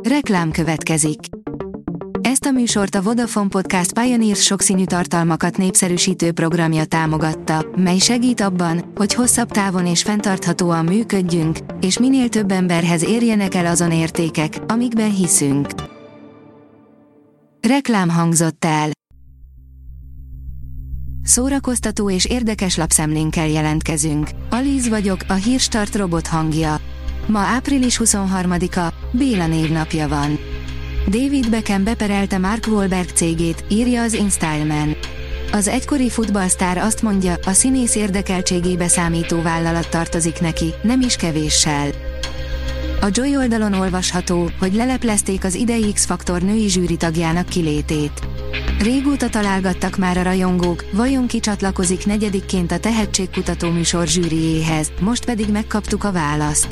Reklám következik. Ezt a műsort a Vodafone Podcast Pioneers sokszínű tartalmakat népszerűsítő programja támogatta, mely segít abban, hogy hosszabb távon és fenntarthatóan működjünk, és minél több emberhez érjenek el azon értékek, amikben hiszünk. Reklám hangzott el. Szórakoztató és érdekes lapszemlénkkel jelentkezünk. Alíz vagyok, a Hírstart robot hangja. Ma április 23-a, Béla névnapja van. David Beckham beperelte Mark Wahlberg cégét, írja az InStyleman. Az egykori futballsztár azt mondja, a színész érdekeltségébe számító vállalat tartozik neki, nem is kevéssel. A Joy oldalon olvasható, hogy leleplezték az idei X-faktor női zsűritagjának kilétét. Régóta találgattak már a rajongók, vajon ki csatlakozik negyedikként a tehetségkutató műsor zsűriéhez, most pedig megkaptuk a választ.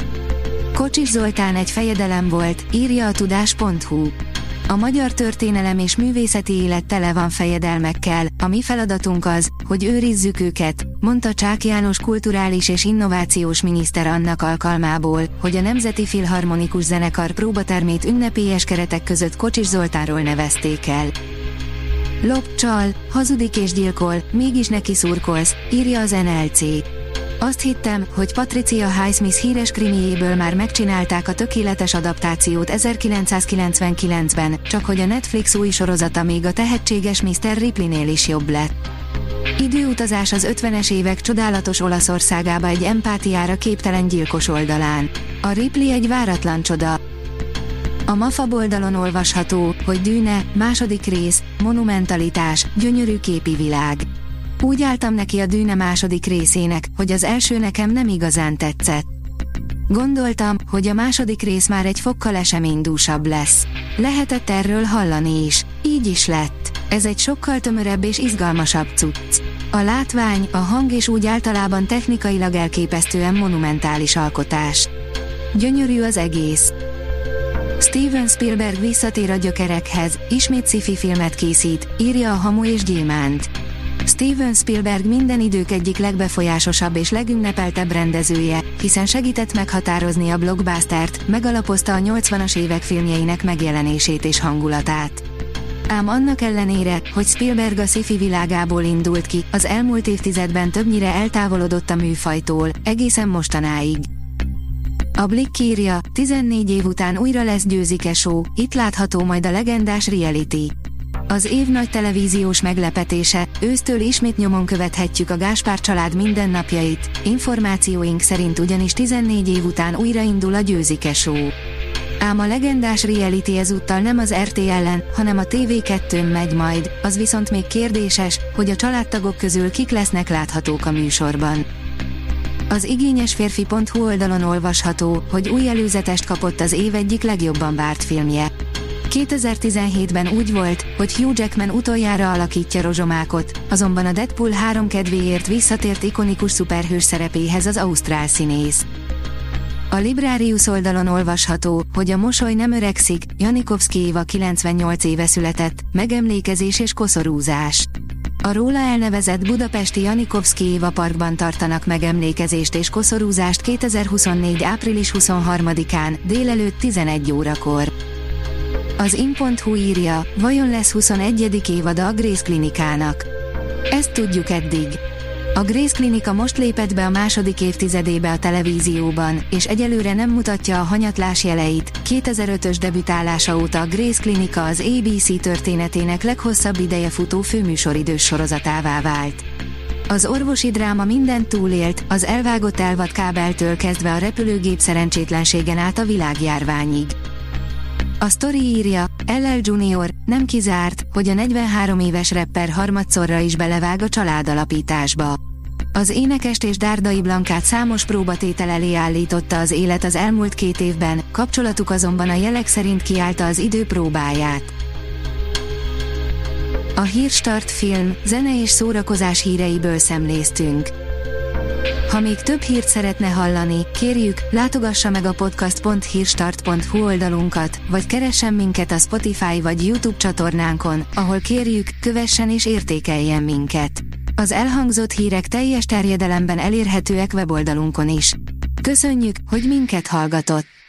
Kocsis Zoltán egy fejedelem volt, írja a tudás.hu. A magyar történelem és művészeti élet tele van fejedelmekkel, a mi feladatunk az, hogy őrizzük őket, mondta Csák János kulturális és innovációs miniszter annak alkalmából, hogy a Nemzeti Filharmonikus Zenekar próbatermét ünnepélyes keretek között Kocsis Zoltánról nevezték el. Lop, csal, hazudik és gyilkol, mégis neki szurkolsz, írja az NLC. Azt hittem, hogy Patricia Highsmith híres krimiéből már megcsinálták a tökéletes adaptációt 1999-ben, csak hogy a Netflix új sorozata még a tehetséges Mr. Ripleynél is jobb lett. Időutazás az 50-es évek csodálatos Olaszországába egy empátiára képtelen gyilkos oldalán. A Ripley egy váratlan csoda. A MAFA oldalon olvasható, hogy Dűne, második rész, monumentalitás, gyönyörű képi világ. Úgy álltam neki a Dűne második részének, hogy az első nekem nem igazán tetszett. Gondoltam, hogy a második rész már egy fokkal eseménydúsabb lesz. Lehetett erről hallani is. Így is lett. Ez egy sokkal tömörebb és izgalmasabb cucc. A látvány, a hang és úgy általában technikailag elképesztően monumentális alkotás. Gyönyörű az egész. Steven Spielberg visszatér a gyökerekhez, ismét sci-fi filmet készít, írja a Hamu és Gyémánt. Steven Spielberg minden idők egyik legbefolyásosabb és legünnepeltebb rendezője, hiszen segített meghatározni a blockbustert, megalapozta a 80-as évek filmjeinek megjelenését és hangulatát. Ám annak ellenére, hogy Spielberg a sci-fi világából indult ki, az elmúlt évtizedben többnyire eltávolodott a műfajtól, egészen mostanáig. A Blick írja, 14 év után újra lesz Győzike Show, itt látható majd a legendás reality. Az év nagy televíziós meglepetése, ősztől ismét nyomon követhetjük a Gáspár család mindennapjait, információink szerint ugyanis 14 év után újraindul a Győzike Show. Ám a legendás reality ezúttal nem az RTL-en, hanem a TV2-n megy majd, az viszont még kérdéses, hogy a családtagok közül kik lesznek láthatók a műsorban. Az igényesférfi.hu oldalon olvasható, hogy új előzetest kapott az év egyik legjobban várt filmje. 2017-ben úgy volt, hogy Hugh Jackman utoljára alakítja Rozsomákot, azonban a Deadpool 3 kedvéért visszatért ikonikus szuperhős szerepéhez az ausztrál színész. A Librarius oldalon olvasható, hogy a mosoly nem öregszik, Janikovszky Éva 98 éve született, megemlékezés és koszorúzás. A róla elnevezett budapesti Janikovszky Éva parkban tartanak megemlékezést és koszorúzást 2024. április 23-án, délelőtt 11 órakor. Az in.hu írja, vajon lesz 21. évada a Grace Klinikának? Ezt tudjuk eddig. A Grace Klinika most lépett be a második évtizedébe a televízióban, és egyelőre nem mutatja a hanyatlás jeleit. 2005-ös debütálása óta a Grace Klinika az ABC történetének leghosszabb ideje futó főműsoridős sorozatává vált. Az orvosi dráma mindent túlélt, az elvágott elvad kábeltől kezdve a repülőgép szerencsétlenségen át a világjárványig. A Story írja, LL Junior, nem kizárt, hogy a 43 éves rapper harmadszorra is belevág a családalapításba. Az énekest és Dárdai Blankát számos próbatétel elé állította az élet az elmúlt 2 évben, kapcsolatuk azonban a jelek szerint kiállta az idő próbáját. A Hírstart film, zene és szórakozás híreiből szemléztünk. Ha még több hírt szeretne hallani, kérjük, látogassa meg a podcast.hírstart.hu oldalunkat, vagy keressen minket a Spotify vagy YouTube csatornánkon, ahol kérjük, kövessen és értékeljen minket. Az elhangzott hírek teljes terjedelemben elérhetőek weboldalunkon is. Köszönjük, hogy minket hallgatott!